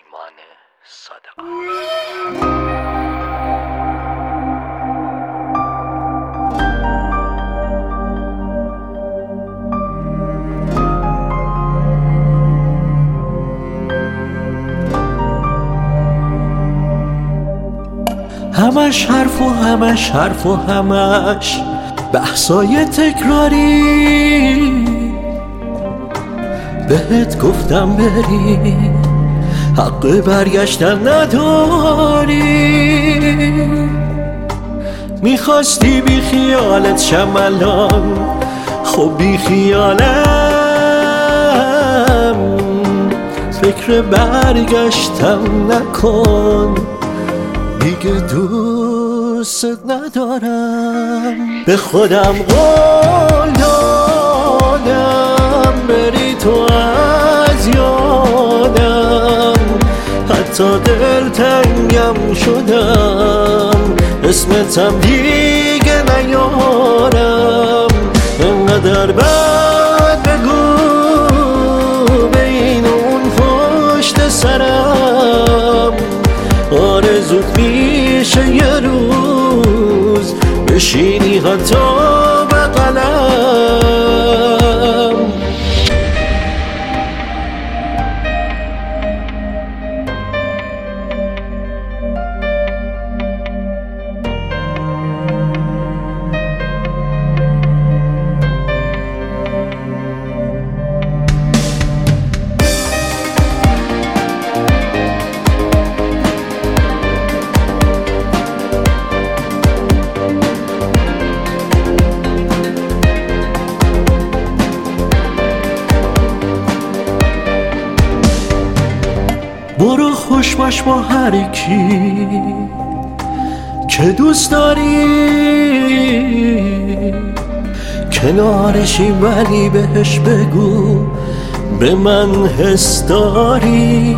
ایمان صادقان. همش حرف و همش حرف و همش بحثای تکراری، بهت گفتم بری حق برگشتن نداری. میخواستی بی خیالت شم الان، خب بی خیالم، فکر برگشتم نکن، دیگه دوست ندارم. به خودم قول دادم بری تو از یادم، حتی دلتنگم شدم، اسمتم دیگه نیارم. انقدر بد بگو بین اون پشت سرم، آرزوت میشه یه روز بشینی حتی بغلم. برو خوش باش با هر کی که دوست داری، کنارشی ولی بهش بگو به من حس داری.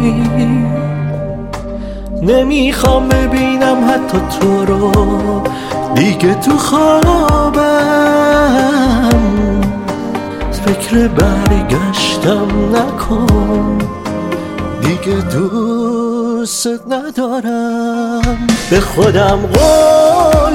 نمیخوام ببینم حتی تو رو دیگه تو خوابم، فکر برگشتم نکن، دیگه دوست ندارم. به خودم قول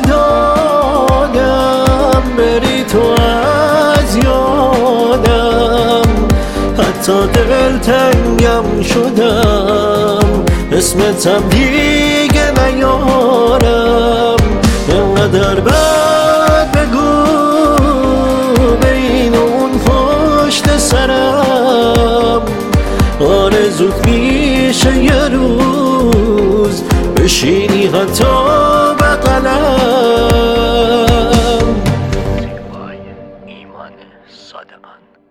دادم بری تو از یادم، حتی دلتنگم شدم، اسمتم دیگه نیارم. انقدر بد بگو بین اون پشت سرم، آرزوت میشه یه روز بشینی حتی بغلم. ایمان صادقان.